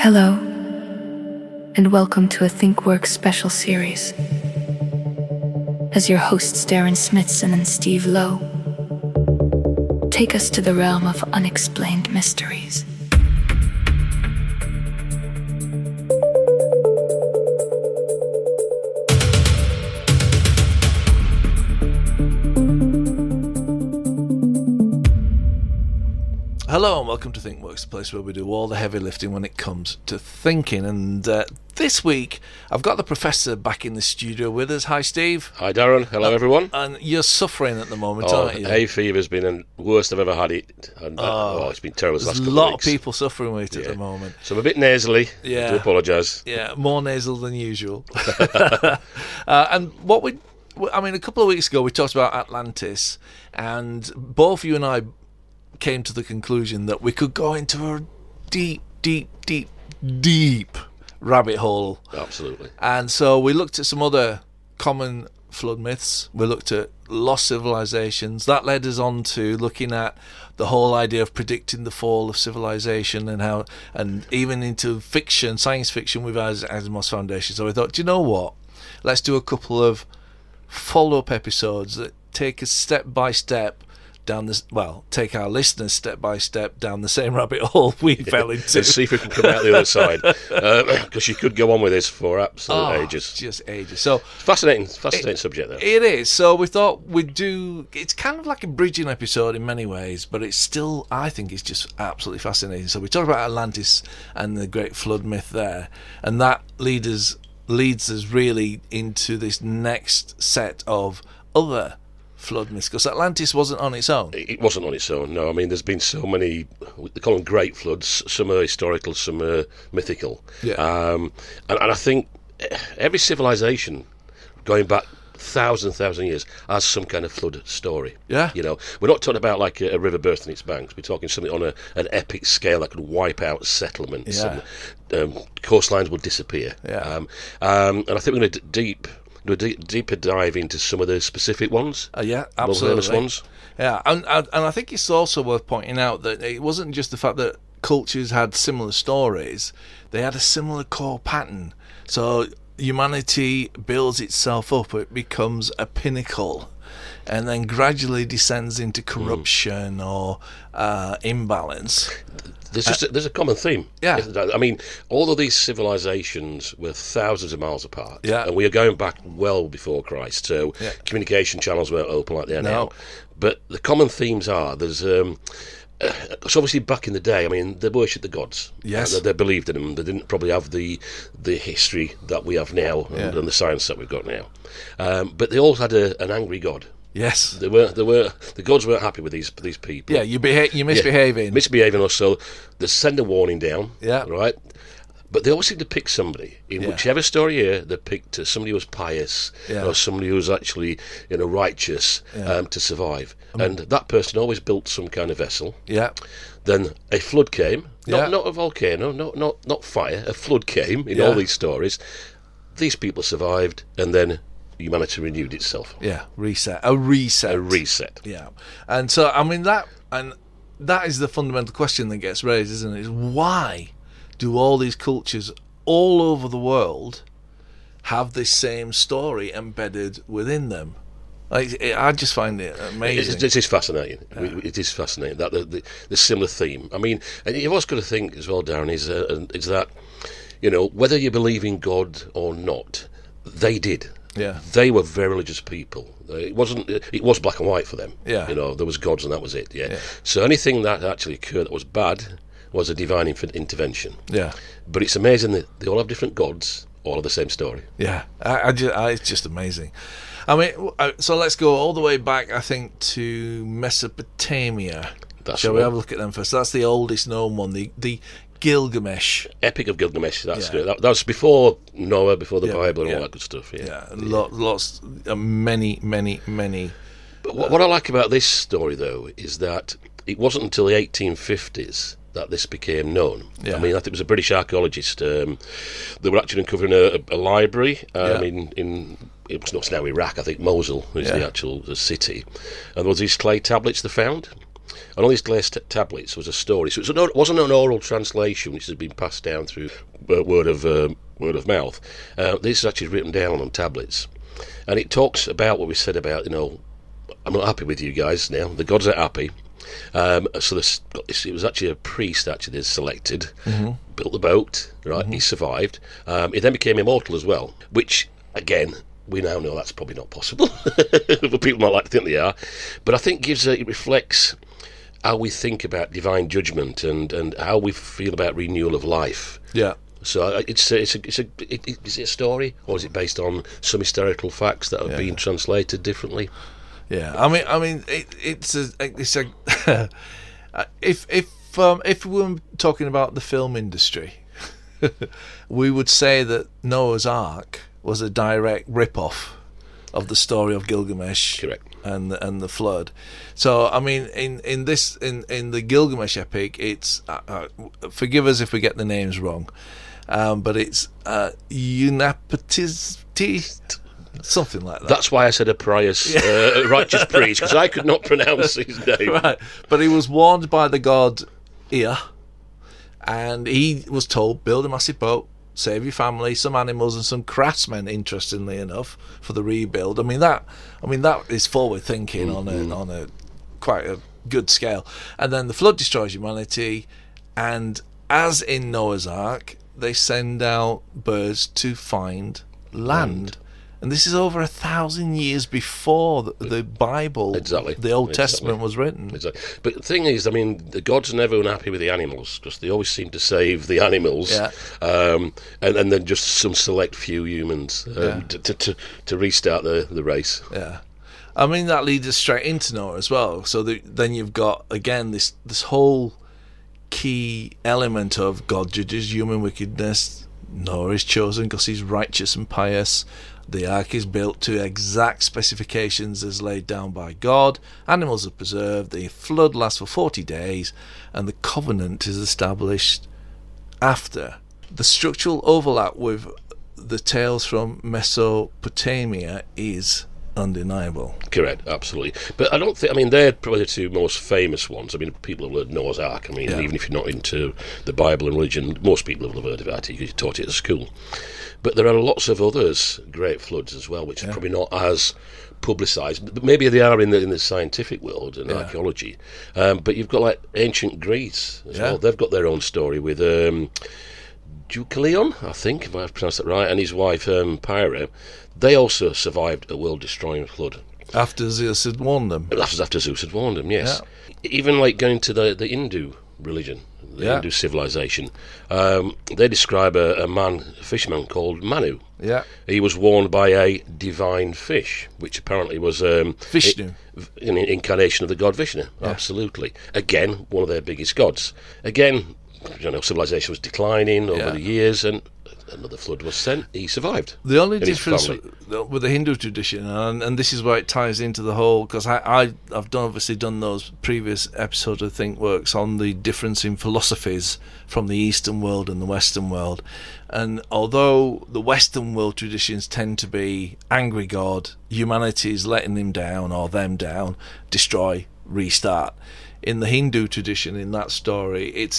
Hello, and welcome to a ThinkWorks special series. As your hosts Darren Smithson and Steve Lowe take us to the realm of unexplained mysteries. Hello and welcome to ThinkWorks, the place where we do all the heavy lifting when it comes to thinking. And this week, I've got the professor back in the studio with us. Hi, Steve. Hi, Darren. Hello, everyone. And you're suffering at the moment, aren't you? Hay fever's been the worst I've ever had it. And, it's been terrible the last couple of weeks. There's a lot of people suffering with it at the moment. So I'm a bit nasally. Yeah. I do apologise. Yeah, more nasal than usual. And a couple of weeks ago, we talked about Atlantis, and both you and I came to the conclusion that we could go into a deep rabbit hole. Absolutely. And so we looked at some other common flood myths. We looked at lost civilizations. That led us on to looking at the whole idea of predicting the fall of civilization and even into fiction, science fiction with Asimov's Foundation. So we thought, do you know what? Let's do a couple of follow-up episodes that take us step by step take our listeners step by step down the same rabbit hole we fell into. Let's see if we can come out the other side, because you could go on with this for absolute ages. Just ages. So fascinating subject there. It is. So we thought we'd do. It's kind of like a bridging episode in many ways, but it's still, I think, it's just absolutely fascinating. So we talked about Atlantis and the great flood myth there, and that leads us really into this next set of other flood myths, because Atlantis wasn't on its own. It wasn't on its own, no. I mean, there's been so many, they call them great floods. Some are historical, some are mythical. Yeah. And I think every civilization going back thousand years has some kind of flood story. Yeah. You know, we're not talking about like a river bursting its banks. We're talking something on an epic scale that could wipe out settlements. Yeah. And coastlines will disappear. Yeah. And I think we're going to do a deeper dive into some of the specific ones. Yeah, more absolutely. famous ones. Yeah, and I think it's also worth pointing out that it wasn't just the fact that cultures had similar stories; they had a similar core pattern. So humanity builds itself up; it becomes a pinnacle, and then gradually descends into corruption or imbalance. There's a common theme. Yeah. I mean, all of these civilizations were thousands of miles apart. Yeah. And we are going back well before Christ, so communication channels weren't open like they are now. But the common themes are, there's it's obviously back in the day, I mean, they worshipped the gods. Yes. They believed in them. They didn't probably have the history that we have now and the science that we've got now. But they all had an angry god. Yes, the gods weren't happy with these people. Yeah, you're misbehaving. Misbehaving us, so they send a warning down. Yeah. Right. But they always seem to pick somebody. In whichever story here, they picked somebody who was pious or somebody who was actually righteous to survive. And that person always built some kind of vessel. Yeah. Then a flood came. Not a volcano, not fire. A flood came in all these stories. These people survived, and then humanity renewed itself. Yeah, a reset. Yeah, and so I mean that is the fundamental question that gets raised, isn't it? Is why do all these cultures all over the world have this same story embedded within them? I just find it amazing. It is fascinating. It is fascinating that the similar theme. I mean, and you've also got to think as well, Darren, is that whether you believe in God or not, they did. Yeah, they were very religious people. It was black and white for them. Yeah, there was gods and that was it. Yeah. So anything that actually occurred that was bad was a divine intervention. Yeah. But it's amazing that they all have different gods, all have the same story. Yeah, it's just amazing. I mean, so let's go all the way back, I think, to Mesopotamia. Shall we have a look at them first? That's the oldest known one, the Gilgamesh. Epic of Gilgamesh, that's good. That was before Noah, before the Bible and all that good stuff. Lots, many. But what I like about this story, though, is that it wasn't until the 1850s that this became known. I mean, I think it was a British archaeologist. They were actually uncovering a library in it was not now Iraq, I think Mosul is the actual city. And there was these clay tablets they found. And on these glazed tablets was a story. So it wasn't an oral translation, which has been passed down through word of mouth. This is actually written down on tablets. And it talks about what we said about, I'm not happy with you guys now. The gods are happy. So it was actually a priest they selected, built the boat, right? He survived. He then became immortal as well, which, again, we now know that's probably not possible. But people might like to think they are. But I think it reflects how we think about divine judgment and how we feel about renewal of life. Yeah. So is it a story, or is it based on some historical facts that have been translated differently? Yeah, I mean, it's a if we were talking about the film industry, we would say that Noah's Ark was a direct rip-off of the story of Gilgamesh. Correct. And the flood. So I mean, in the Gilgamesh epic, it's forgive us if we get the names wrong, but it's Unapatisti, something like that. That's why I said a pious, righteous priest, because I could not pronounce his name. Right, but he was warned by the god Ea, and he was told, build a massive boat, save your family, some animals, and some craftsmen. Interestingly enough, for the rebuild. I mean that is forward thinking on a quite a good scale. And then the flood destroys humanity, and as in Noah's Ark, they send out birds to find land. And this is over 1,000 years before the Bible, the Old Testament, was written. Exactly. But the thing is, I mean, the gods are never unhappy with the animals, because they always seem to save the animals, and then just some select few humans to restart the race. Yeah. I mean, that leads us straight into Noah as well. So then you've got, again, this whole key element of God judges human wickedness. Noah is chosen because he's righteous and pious. The ark is built to exact specifications as laid down by God. Animals are preserved. The flood lasts for 40 days, and the covenant is established after. The structural overlap with the tales from Mesopotamia is undeniable. Correct, absolutely. But I don't think, they're probably the two most famous ones. People have heard Noah's Ark. Even if you're not into the Bible and religion, most people have heard about it because you taught it at school. But there are lots of others, great floods as well, which are probably not as publicised. But maybe they are in the scientific world and archaeology. But you've got like ancient Greece as well. They've got their own story with Deucalion, I think, if I've pronounced that right, and his wife Pyra. They also survived a world-destroying flood. After Zeus had warned them. After Zeus had warned them, yes. Yeah. Even like going to the Hindu religion, the Hindu civilization, they describe a fisherman called Manu. Yeah. He was warned by a divine fish, which apparently was Vishnu, an incarnation of the god Vishnu. Yeah. Absolutely. Again, one of their biggest gods. Again, civilization was declining over the years, and another flood was sent. He survived. The only difference with the Hindu tradition, and this is where it ties into the whole, because I've obviously done those previous episodes of ThinkWorks on the difference in philosophies from the Eastern world and the Western world. And although the Western world traditions tend to be angry God, humanity is letting him down or them down, destroy, restart. In the Hindu tradition, in that story, it's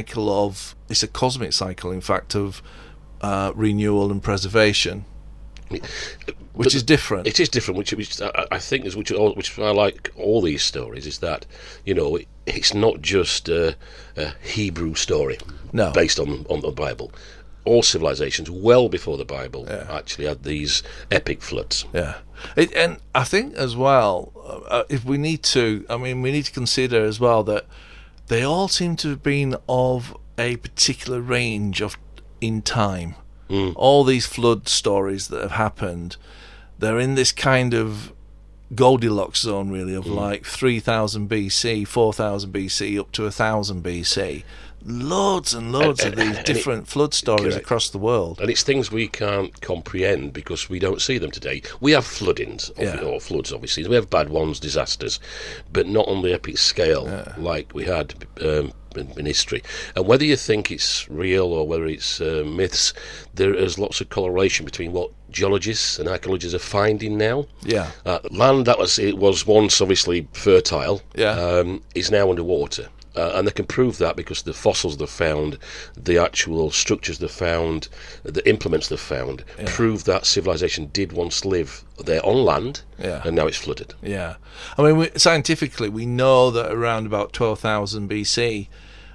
a cosmic cycle, in fact, of renewal and preservation, which is different. It is different, which I think is which I like all these stories is that it's not just a Hebrew story based on the Bible. All civilizations, well before the Bible, actually had these epic floods. Yeah, and I think as well, we need to consider as well that they all seem to have been of a particular range in time. All these flood stories that have happened, they're in this kind of Goldilocks zone, really, of like 3000 BC, 4000 BC, up to 1000 BC. Loads and loads of these different flood stories across the world. And it's things we can't comprehend because we don't see them today. We have floodings, or floods, obviously. We have bad ones, disasters, but not on the epic scale like we had in history. And whether you think it's real or whether it's myths, there is lots of correlation between what geologists and archaeologists are finding now. Yeah. Land that was once obviously fertile is now underwater. And they can prove that because the fossils they've found, the actual structures they've found, the implements they've found, prove that civilization did once live there on land, and now it's flooded. Yeah. I mean, scientifically, we know that around about 12,000 BC,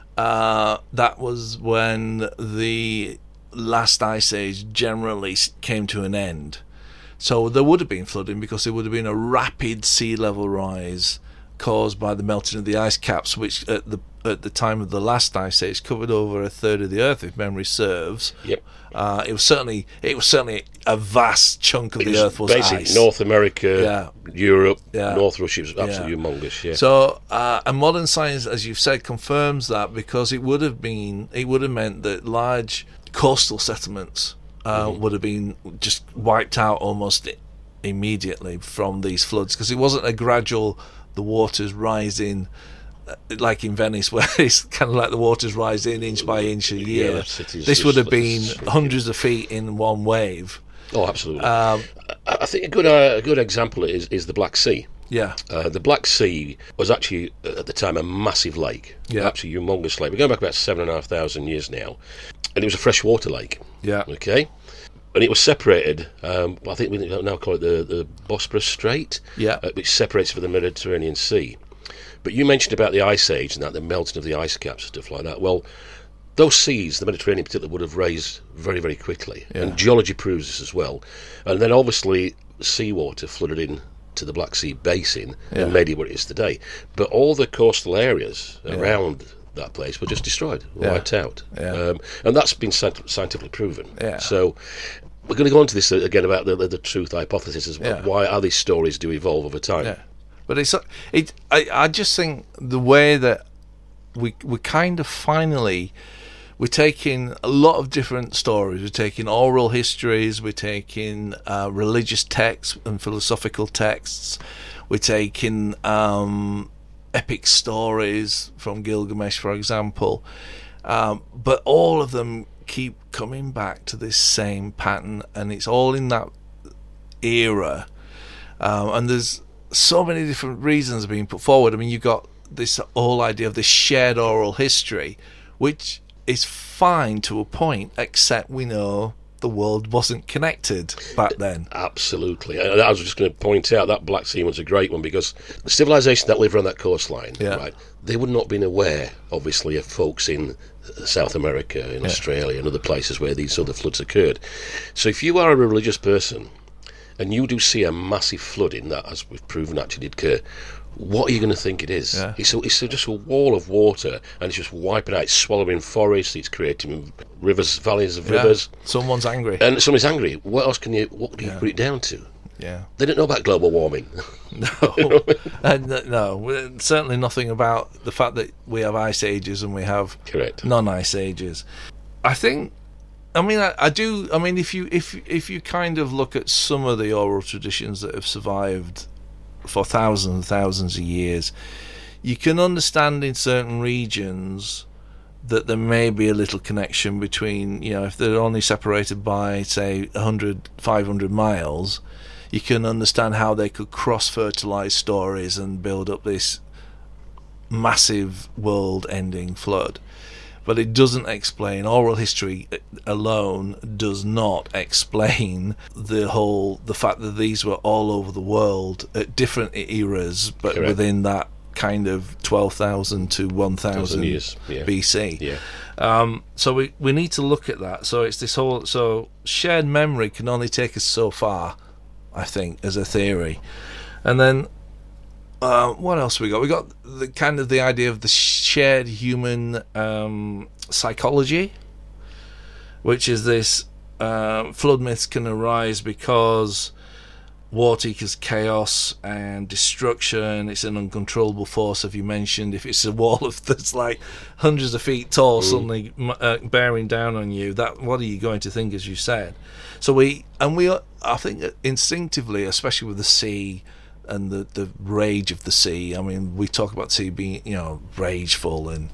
that was when the last ice age generally came to an end. So there would have been flooding because there would have been a rapid sea level rise caused by the melting of the ice caps, which at the time of the last ice age covered over a third of the Earth, if memory serves. Yep. It was certainly a vast chunk of the Earth was basically ice. North America, Europe, North Russia was absolutely humongous. Yeah. So, and modern science, as you've said, confirms that because it would have meant that large coastal settlements would have been just wiped out almost immediately from these floods, because it wasn't a gradual. The water's rising, like in Venice, where it's kind of like the water's rising inch by inch a year. This would have been hundreds of feet in one wave. Oh, absolutely. I think a good example is the Black Sea. Yeah. The Black Sea was actually, at the time, a massive lake. Yeah. Absolutely humongous lake. We're going back about 7,500 years now. And it was a freshwater lake. Yeah. Okay? And it was separated, I think we now call it the Bosporus Strait, which separates from the Mediterranean Sea. But you mentioned about the Ice Age and that, the melting of the ice caps and stuff like that. Well, those seas, the Mediterranean in particular, would have raised very, very quickly. Yeah. And geology proves this as well. And then obviously seawater flooded in to the Black Sea basin and made it what it is today. But all the coastal areas around that place were just destroyed, wiped out. Yeah. And that's been scientifically proven. Yeah. So we're going to go on to this again about the truth hypothesis as well. Why are these stories do evolve over time? Yeah. But I just think the way that we kind of finally, we're taking a lot of different stories. We're taking oral histories, we're taking religious texts and philosophical texts, we're taking epic stories from Gilgamesh, for example, but all of them keep coming back to this same pattern, and it's all in that era, and there's so many different reasons being put forward. I mean, you've got this whole idea of this shared oral history, which is fine to a point, except we know the world wasn't connected back then. Absolutely. I was just going to point out that Black Sea was a great one, because the civilization that lived around that coastline, right, they would not have been aware, obviously, of folks in South America, in Australia, and other places where these other floods occurred. So if you are a religious person and you do see a massive flooding that, as we've proven, actually did occur, what are you going to think it is? Yeah. It's just a wall of water, and it's just wiping out. It's swallowing forests. It's creating rivers, valleys of rivers. Someone's angry. And someone's angry. What else can you? What do you put it down to? Yeah. They don't know about global warming. No, no, certainly nothing about the fact that we have ice ages and we have non-ice ages. I think. I mean, I do. I mean, if you kind of look at some of the oral traditions that have survived for thousands and thousands of years, you can understand in certain regions that there may be a little connection between, if they're only separated by, say, 100, 500 miles, you can understand how they could cross-fertilize stories and build up this massive world-ending flood. But it doesn't explain, oral history alone does not explain the fact that these were all over the world at different eras, but within that kind of 12,000 to 1,000 years BC. Yeah. So we need to look at that. So it's this whole, shared memory can only take us so far, I think, as a theory. And then what else we got? We got the idea of the shared human psychology, which is this flood myths can arise because water equals chaos and destruction. It's an uncontrollable force, as you mentioned. If it's a wall that's like hundreds of feet tall suddenly bearing down on you, what are you going to think, as you said? So I think instinctively, especially with the sea, and the rage of the sea. I mean, we talk about the sea being, rageful and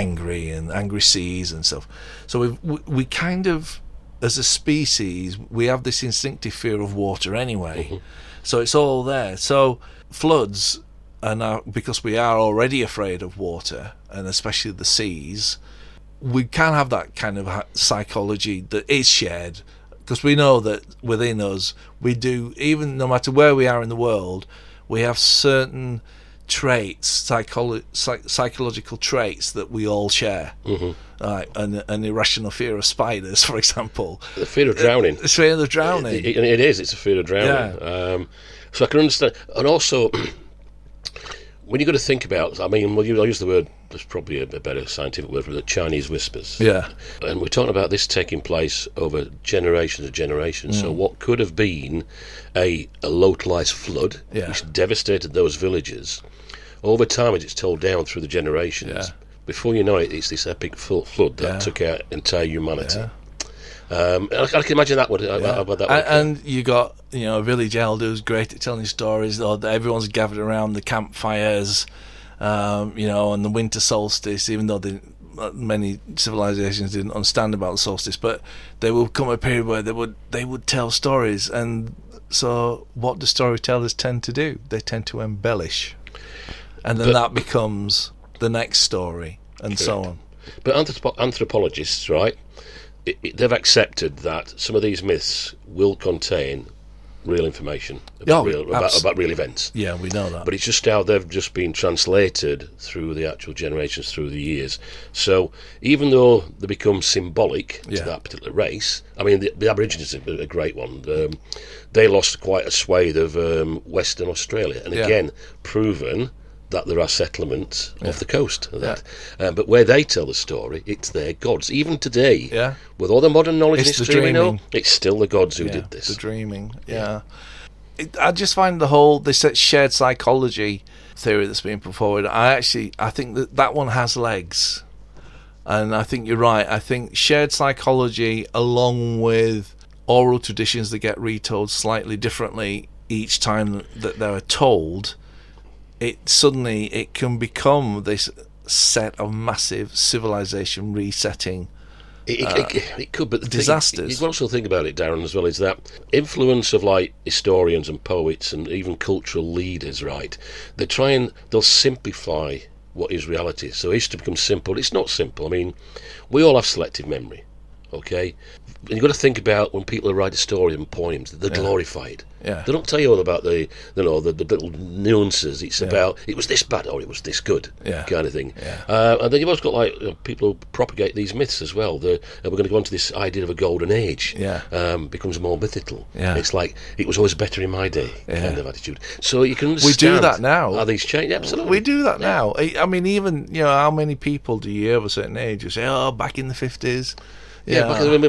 angry seas and stuff. So we kind of, as a species, we have this instinctive fear of water anyway. Mm-hmm. So it's all there. So floods, and because we are already afraid of water, and especially the seas, we can have that kind of psychology that is shared, because we know that within us, we do, even no matter where we are in the world, we have certain traits, psychological traits that we all share. Mm-hmm. Right, an irrational fear of spiders, for example. The fear of drowning. It's fear of drowning. It is. It's a fear of drowning. Yeah. So I can understand. And also, when you're going to think about, I'll use the word, there's probably a better scientific word for it, Chinese whispers. Yeah. And we're talking about this taking place over generations and generations. So what could have been a localised flood, which devastated those villages, over time, as it's told down through the generations, before you know it, it's this epic flood that took out entire humanity. Yeah. I can imagine that would. And you got a village elder who's great at telling stories. Or everyone's gathered around the campfires, and the winter solstice. Even though many civilizations didn't understand about the solstice, but there will come a period where they would tell stories. And so, what do storytellers tend to do? They tend to embellish, and then that becomes the next story, and correct. So on. But anthropologists, right? They've accepted that some of these myths will contain real information about real events. Yeah, we know that. But it's just how they've just been translated through the actual generations, through the years. So even though they become symbolic to that particular race, I mean, the Aborigines are a great one. They lost quite a swathe of Western Australia, and again, proven that there are settlements off the coast of that. But where they tell the story, it's their gods. Even today, with all the modern knowledge and history we know, it's still the gods who did this. The dreaming, I just find this shared psychology theory that's being put forward, I think that one has legs. And I think you're right. I think shared psychology, along with oral traditions that get retold slightly differently each time that they're told, it can become this set of massive civilization resetting it could, but disasters. You can also think about it, Darren, as well, is that influence of like historians and poets and even cultural leaders, right? They'll simplify what is reality. So history becomes simple. It's not simple. I mean, we all have selective memory, okay? And you've got to think about when people write a story and poems, they're glorified. Yeah. They don't tell you all about the little nuances. It's about it was this bad or it was this good, kind of thing. Yeah. And then you've also got people who propagate these myths as well. We're going to go into this idea of a golden age. Becomes more mythical. Yeah. It's like it was always better in my day kind of attitude. So you can understand. We do that now. How these change? Absolutely. We do that now. I mean, even how many people do you hear of a certain age who say, "Oh, back in the 50s." Yeah,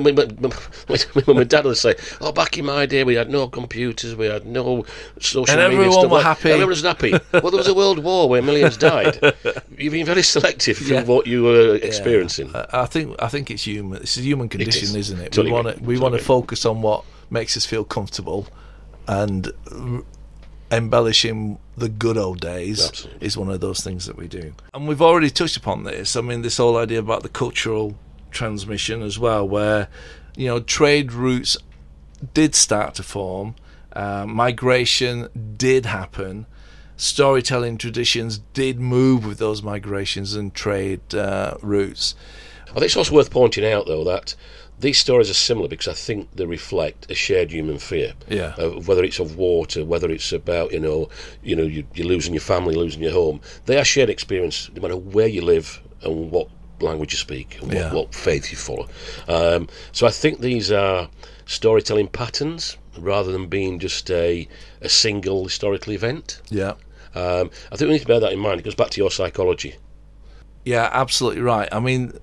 when my dad would say, "Oh, back in my day, we had no computers, we had no social media, and everyone was happy. Everyone was happy." Well, there was a world war where millions died. You've been very selective from what you were experiencing. I think it's human. It's a human condition, isn't it? Totally we want to focus on what makes us feel comfortable, and embellishing the good old days is one of those things that we do. And we've already touched upon this. I mean, this whole idea about the cultural transmission as well, where trade routes did start to form, migration did happen, storytelling traditions did move with those migrations and trade routes. I think it's also worth pointing out, though, that these stories are similar because I think they reflect a shared human fear. Yeah. Whether it's of water, whether it's about you're losing your family, losing your home, they are shared experience no matter where you live and what language you speak and what faith you follow. So I think these are storytelling patterns rather than being just a single historical event. I think we need to bear that in mind. It goes back to your psychology. Yeah, absolutely right. I mean,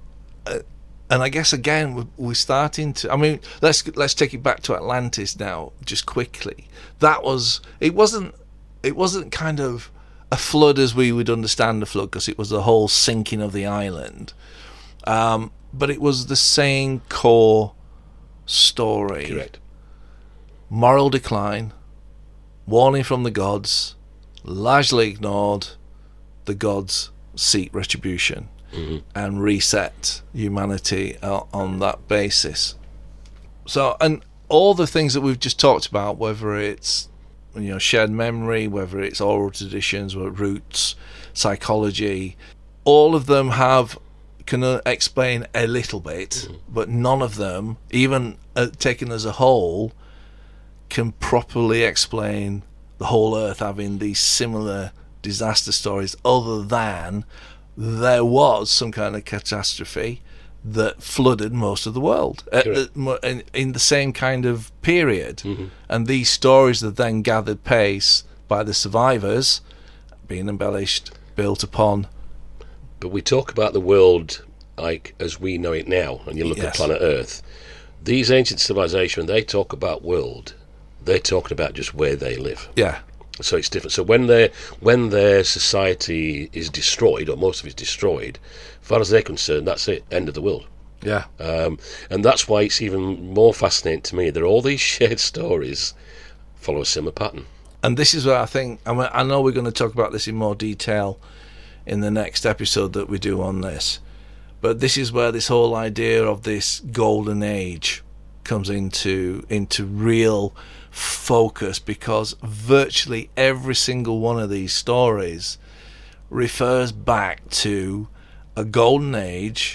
and I guess again we're starting to. I mean, let's take it back to Atlantis now, just quickly. It wasn't kind of a flood as we would understand a flood, because it was the whole sinking of the island, but it was the same core story. Correct. Moral decline, warning from the gods, largely ignored. The gods seek retribution and reset humanity on that basis. So, and all the things that we've just talked about, whether it's shared memory, whether it's oral traditions, or roots, psychology, all of them can explain a little bit, but none of them, even taken as a whole, can properly explain the whole Earth having these similar disaster stories, other than there was some kind of catastrophe that flooded most of the world in the same kind of period. And these stories are then gathered pace by the survivors, being embellished, built upon. But we talk about the world like as we know it now, and you look at planet Earth. These ancient civilizations, when they talk about world, they're talking about just where they live. Yeah. So it's different. So when their society is destroyed, or most of it's destroyed, as far as they're concerned, that's it, end of the world. Yeah. And that's why it's even more fascinating to me that all these shared stories follow a similar pattern. And this is where I think, I know we're going to talk about this in more detail in the next episode that we do on this, but this is where this whole idea of this golden age comes into real focus, because virtually every single one of these stories refers back to a golden age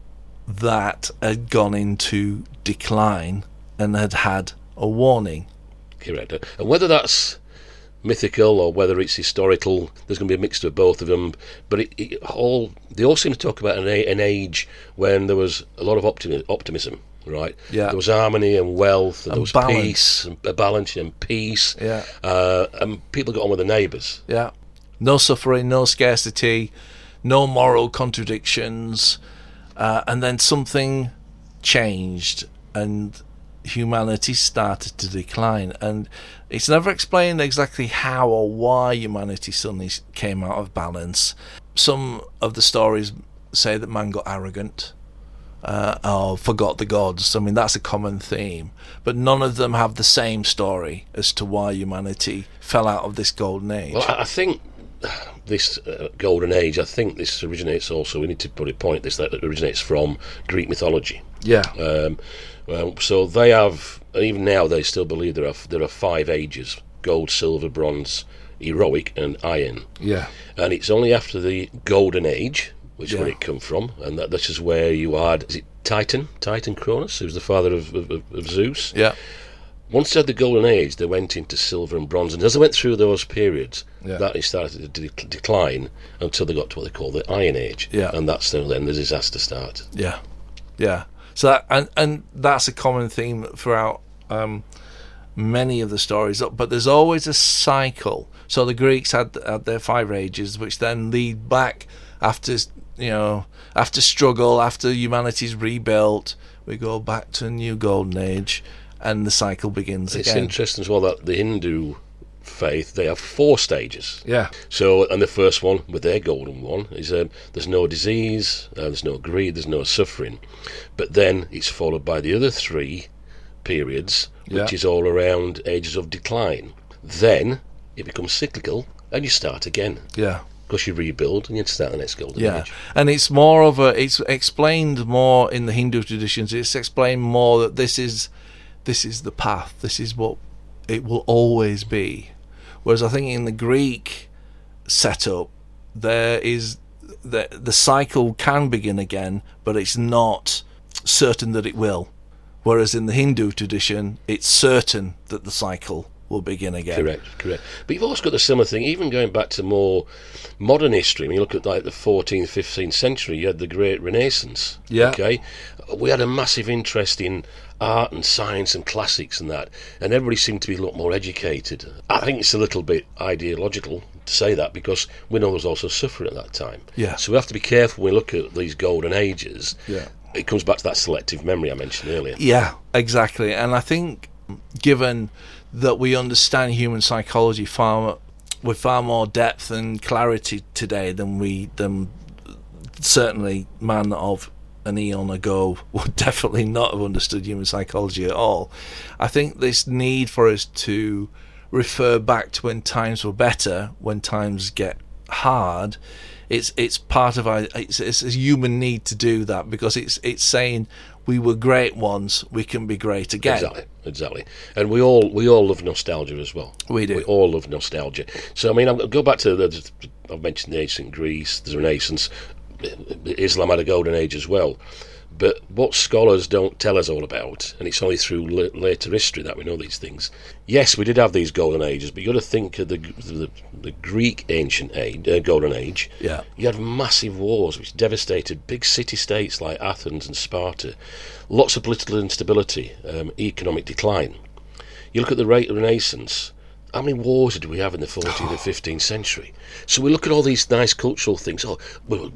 that had gone into decline and had a warning. Correct. And whether that's mythical or whether it's historical, there's going to be a mixture of both of them. But they all seem to talk about an age when there was a lot of optimism. Right. Yeah. There was harmony and wealth, and there was balance. Peace, and balance and peace. Yeah. And people got on with their neighbours. Yeah. No suffering, no scarcity, no moral contradictions, and then something changed, and humanity started to decline. And it's never explained exactly how or why humanity suddenly came out of balance. Some of the stories say that man got arrogant. Or forgot the gods. I mean, that's a common theme, but none of them have the same story as to why humanity fell out of this golden age. Well, I think this golden age, I think this originates also, we need to put a point this, that it originates from Greek mythology. Yeah. So they have, even now they still believe there are 5 ages: gold, silver, bronze, heroic and iron. Yeah. And it's only after the golden age, which is where it come from, and this is where you had, is it Titan Cronus, who's the father of Zeus? Yeah. Once they had the golden age, they went into silver and bronze, and as they went through those periods, that it started to decline until they got to what they call the Iron Age. Yeah. And that's then the disaster started. Yeah. Yeah. So that, and that's a common theme throughout many of the stories, but there's always a cycle. So the Greeks had their 5 ages, which then lead back after struggle, after humanity's rebuilt, we go back to a new golden age, and the cycle begins It's again. interesting as well that the Hindu faith, they have 4 stages. Yeah. So, and the first one, with their golden one, is there's no disease, there's no greed, there's no suffering. But then it's followed by the other 3 periods, which is all around ages of decline. Then it becomes cyclical, and you start again. Yeah. Because you rebuild and you start the next golden age. And it's more of it's explained more in the Hindu traditions. It's explained more that this is the path. This is what it will always be. Whereas I think in the Greek setup, there is the cycle can begin again, but it's not certain that it will. Whereas in the Hindu tradition, it's certain that the cycle will begin again. Correct. But you've also got the similar thing, even going back to more modern history. I mean, you look at like the 14th, 15th century, you had the Great Renaissance. Yeah. Okay. We had a massive interest in art and science and classics and that, and everybody seemed to be a lot more educated. I think it's a little bit ideological to say that, because we know there was also suffering at that time. Yeah. So we have to be careful when we look at these golden ages. Yeah. It comes back to that selective memory I mentioned earlier. Yeah, exactly. And I think, given that we understand human psychology with far more depth and clarity today than certainly man of an eon ago would definitely not have understood human psychology at all. I think this need for us to refer back to when times were better, when times get hard. It's part of our it's a human need to do that, because it's saying we were great once, we can be great again. Exactly. And we all love nostalgia as well. We do. We all love nostalgia. So I mean, I'll go back to I've mentioned the ancient Greece, the Renaissance. Islam had a golden age as well. But what scholars don't tell us all about, and it's only through later history that we know these things. Yes, we did have these golden ages, but you've got to think of the Greek ancient age, golden age. Yeah. You had massive wars which devastated big city-states like Athens and Sparta. Lots of political instability, economic decline. You look at the Renaissance. How many wars did we have in the 14th and 15th century? So we look at all these nice cultural things. Oh,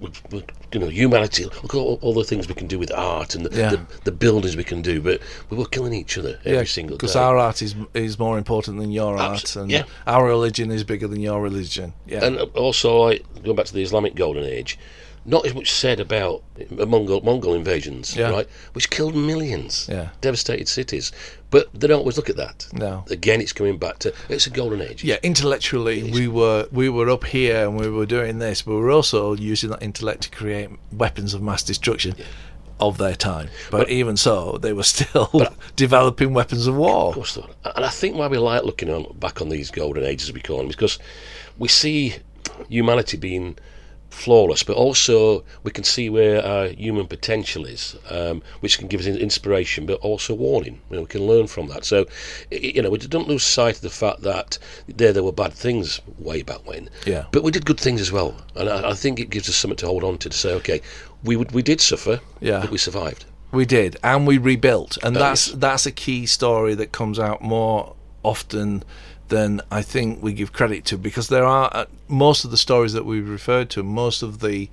humanity. Look at all the things we can do with art and the buildings we can do. But we were killing each other every single day. Because our art is more important than your art, and our religion is bigger than your religion. Yeah. And also, like, going back to the Islamic Golden Age, not as much said about Mongol invasions, right, which killed millions, devastated cities. But they don't always look at that. No. Again, it's coming back to it's a golden age. Yeah, intellectually, we were up here and we were doing this, but we were also using that intellect to create weapons of mass destruction of their time. But even so, they were still developing weapons of war. Of course they were. And I think why we like looking back on these golden ages, as we call them, is because we see humanity being flawless, but also we can see where our human potential is, which can give us inspiration, but also warning. We can learn from that. So, we don't lose sight of the fact that there were bad things way back when, but we did good things as well. And I think it gives us something to hold on to say, okay, we did suffer, but we survived. We did, and we rebuilt, and that's a key story that comes out more often than I think we give credit to, because there are most of the stories that we've referred to, most of the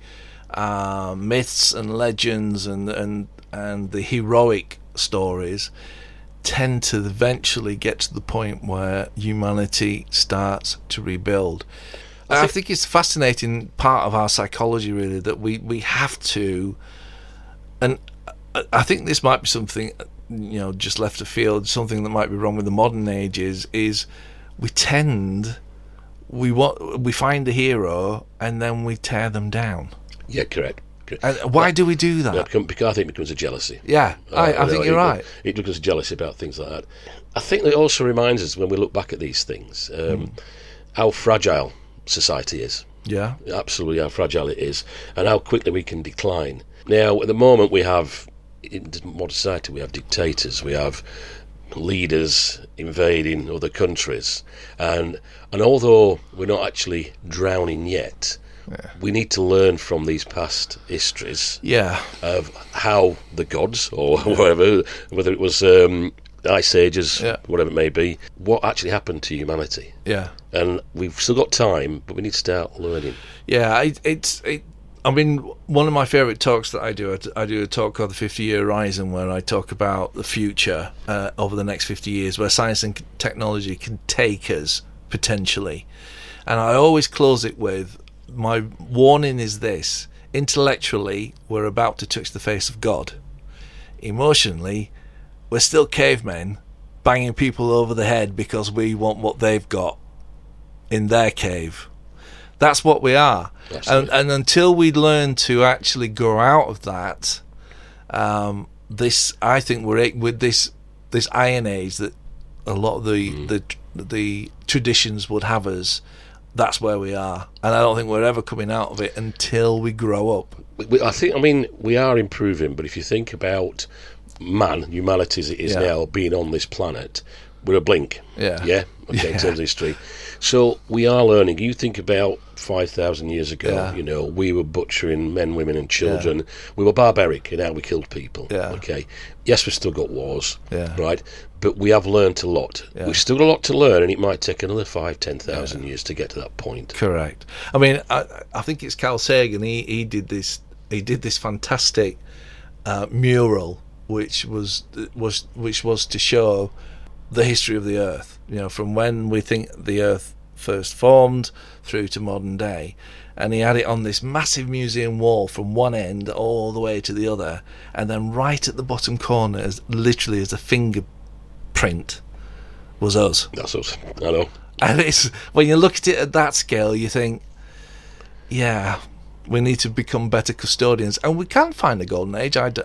myths and legends and the heroic stories tend to eventually get to the point where humanity starts to rebuild. I think it's a fascinating part of our psychology, really, that we have to, and I think this might be something, just left of field, something that might be wrong with the modern age is we find the hero and then we tear them down. Yeah, correct. And why do we do that? Because I think it becomes a jealousy. Yeah, I think you're right. It becomes a jealousy about things like that. I think it also reminds us, when we look back at these things, how fragile society is. Yeah. Absolutely, how fragile it is, and how quickly we can decline. Now, at the moment, we have, in modern society, we have dictators, we have leaders invading other countries, and although we're not actually drowning yet, we need to learn from these past histories of how the gods or whatever, whether it was ice ages, whatever it may be, what actually happened to humanity. And we've still got time, but we need to start learning. I mean, one of my favourite talks that I do a talk called the 50-Year Horizon, where I talk about the future over the next 50 years, where science and technology can take us, potentially. And I always close it with, my warning is this: intellectually, we're about to touch the face of God. Emotionally, we're still cavemen banging people over the head because we want what they've got in their cave. That's what we are. And until we learn to actually grow out of that, I think we're with this Iron Age that a lot of the traditions would have us. That's where we are, and I don't think we're ever coming out of it until we grow up. I mean, we are improving, but if you think about humanity as it is now, being on this planet, we're a blink. In terms of history. So we are learning. You think about 5,000 years ago, we were butchering men, women and children. We were barbaric in how we killed people. Okay. Yes, we've still got wars, right? But we have learned a lot. We've still got a lot to learn, and it might take another 5,000-10,000 years to get to that point. Correct. I mean, I think it's Carl Sagan. He did this fantastic mural, which was to show the history of the Earth, from when we think the Earth first formed through to modern day. And he had it on this massive museum wall from one end all the way to the other, and then right at the bottom corner, literally as a fingerprint was us. That's us. I know. And it's when you look at it at that scale, you think, yeah, we need to become better custodians, and we can find a golden age. I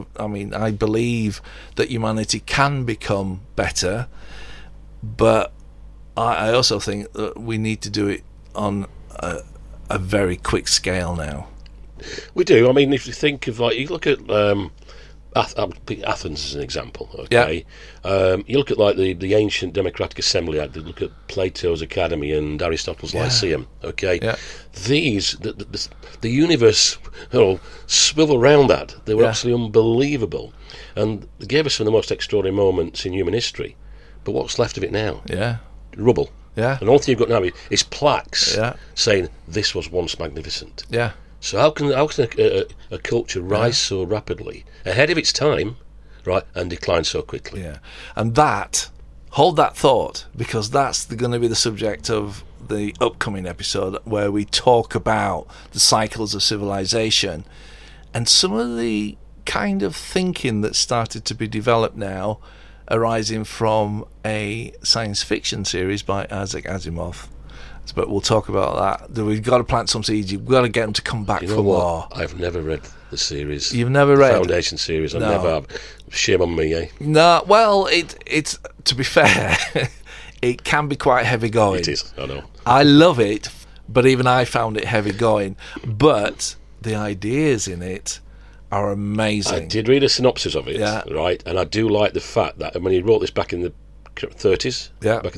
believe that humanity can become better, but I also think that we need to do it on a very quick scale now. We do. I mean, if you think of, like, you look at I'll pick Athens as an example. Okay, you look at, like, the ancient Democratic Assembly Act. You look at Plato's Academy and Aristotle's Lyceum. Okay, these the universe, swivel around that. They were absolutely unbelievable, and they gave us some of the most extraordinary moments in human history. But what's left of it now? Yeah, rubble. Yeah, and all thing you've got now is plaques saying this was once magnificent. Yeah. So how can a culture rise so rapidly, ahead of its time, right, and decline so quickly? Yeah, and hold that thought, because that's going to be the subject of the upcoming episode, where we talk about the cycles of civilization and some of the kind of thinking that started to be developed now, arising from a science fiction series by Isaac Asimov. But we'll talk about that. We've got to plant some seeds. You've got to get them to come back for more. I've never read the series. You've never read Foundation series? I never have. Shame on me, eh? No. Well, it's to be fair, it can be quite heavy going. It is. I know. I love it, but even I found it heavy going. But the ideas in it are amazing. I did read a synopsis of it, right? And I do like the fact that when he wrote this back in the 30s,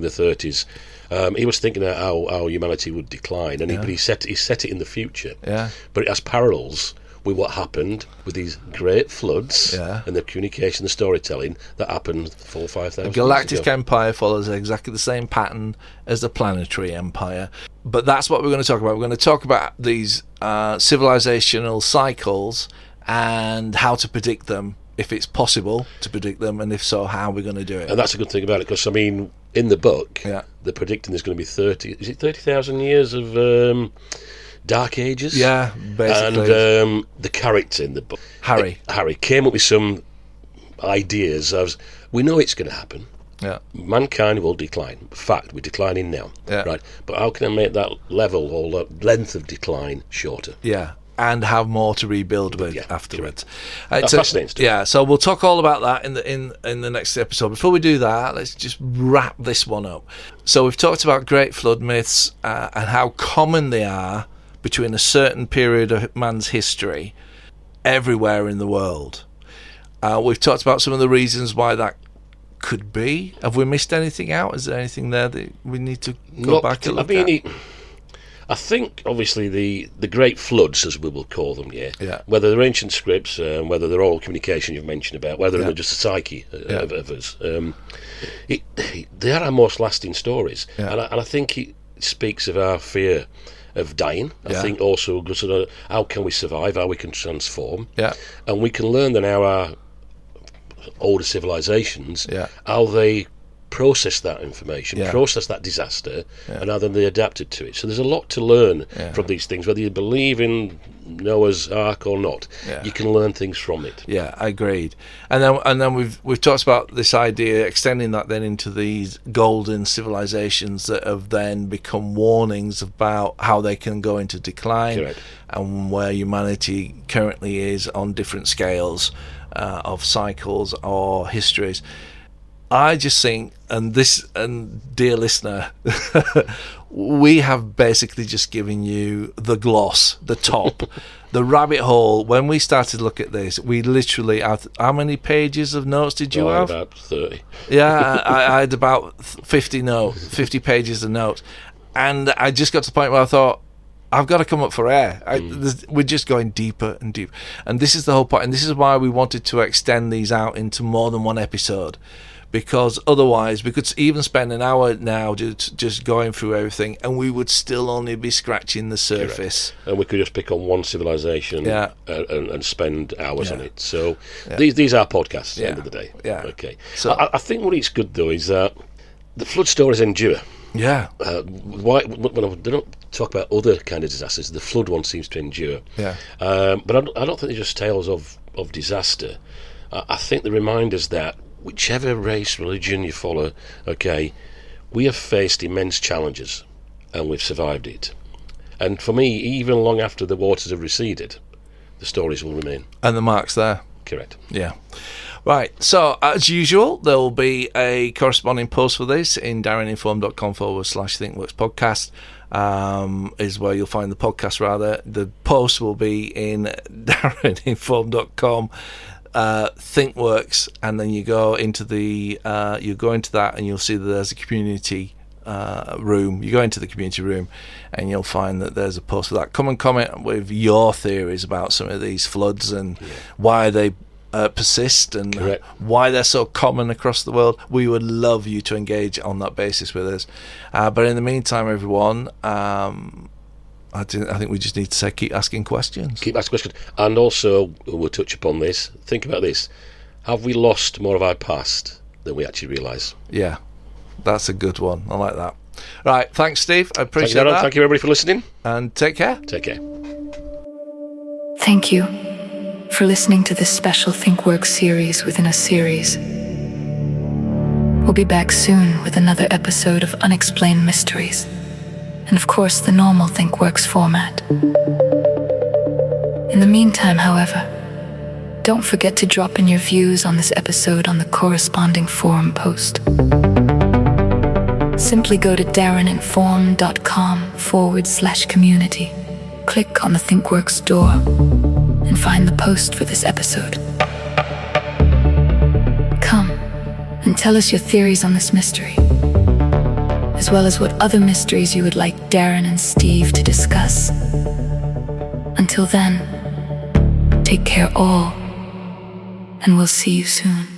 he was thinking of how humanity would decline, and he set it in the future. Yeah. But it has parallels with what happened with these great floods and the communication, the storytelling that happened 4,000 or 5,000 years ago. The Galactic Empire follows exactly the same pattern as the Planetary Empire. But that's what we're going to talk about. We're going to talk about these civilizational cycles and how to predict them, if it's possible to predict them, and if so, how we're going to do it. And that's a good thing about it, because, I mean, in the book, they're predicting there's going to be 30,000 years of Dark Ages? Yeah, basically. And the character in the book, Harry came up with some ideas. We know it's going to happen. Yeah. Mankind will decline. Fact, we're declining now. Yeah. Right. But how can I make that level or that length of decline shorter? Yeah. And have more to rebuild with afterwards. That's fascinating. Yeah, so we'll talk all about that in the next episode. Before we do that, let's just wrap this one up. So we've talked about great flood myths and how common they are between a certain period of man's history everywhere in the world. We've talked about some of the reasons why that could be. Have we missed anything out? Is there anything there that we need to go back and look at? I think, obviously, the great floods, as we will call them, whether they're ancient scripts, whether they're oral communication you've mentioned about, whether they're just a psyche of us, they are our most lasting stories. And I think it speaks of our fear of dying. I think also how can we survive, how we can transform. And we can learn that now our older civilizations, how they process that information, process that disaster, and how then they adapted to it. So there's a lot to learn from these things, whether you believe in Noah's Ark or not. You can learn things from it. Yeah, agreed. And then we've talked about this idea, extending that then into these golden civilizations that have then become warnings about how they can go into decline. Correct. And where humanity currently is on different scales of cycles or histories. I just think, and dear listener, we have basically just given you the gloss, the top, the rabbit hole. When we started to look at this, we literally had, how many pages of notes did you have? About 30. Yeah, I had about 50 pages of notes. And I just got to the point where I thought, I've got to come up for air. We're just going deeper and deeper. And this is the whole point. And this is why we wanted to extend these out into more than one episode. Because otherwise we could even spend an hour now just going through everything, and we would still only be scratching the surface. Correct. And we could just pick on one civilization and spend hours on it. So these are podcasts at the end of the day. Yeah. Okay. So I think what it's good, though, is that the flood stories endure. Yeah. When they don't talk about other kind of disasters, the flood one seems to endure. Yeah. But I don't think they're just tales of disaster. I think they remind us that whichever race, religion you follow, okay, we have faced immense challenges and we've survived it. And for me, even long after the waters have receded, the stories will remain. And the mark's there. Correct. Yeah. Right, so as usual, there will be a corresponding post for this in darreninformed.com/thinkworkspodcast. Is where you'll find the podcast, rather. The post will be in darreninformed.com ThinkWorks, and then you go into that and you'll see that there's a community room. You go into the community room and you'll find that there's a post for that. Come and comment with your theories about some of these floods and why they persist and Correct. why they're so common across the world. We would love you to engage on that basis with us. But in the meantime, everyone, I think we just need to say keep asking questions. Keep asking questions. And also, we'll touch upon this. Think about this. Have we lost more of our past than we actually realise? Yeah, that's a good one. I like that. Right, thanks, Steve. I appreciate that. Thank you, everybody, for listening. And take care. Take care. Thank you for listening to this special ThinkWorks series within a series. We'll be back soon with another episode of Unexplained Mysteries, and of course the normal ThinkWorks format. In the meantime, however, don't forget to drop in your views on this episode on the corresponding forum post. Simply go to darreninformed.com/community, click on the ThinkWorks door, and find the post for this episode. Come and tell us your theories on this mystery, as well as what other mysteries you would like Darren and Steve to discuss. Until then, take care all, and we'll see you soon.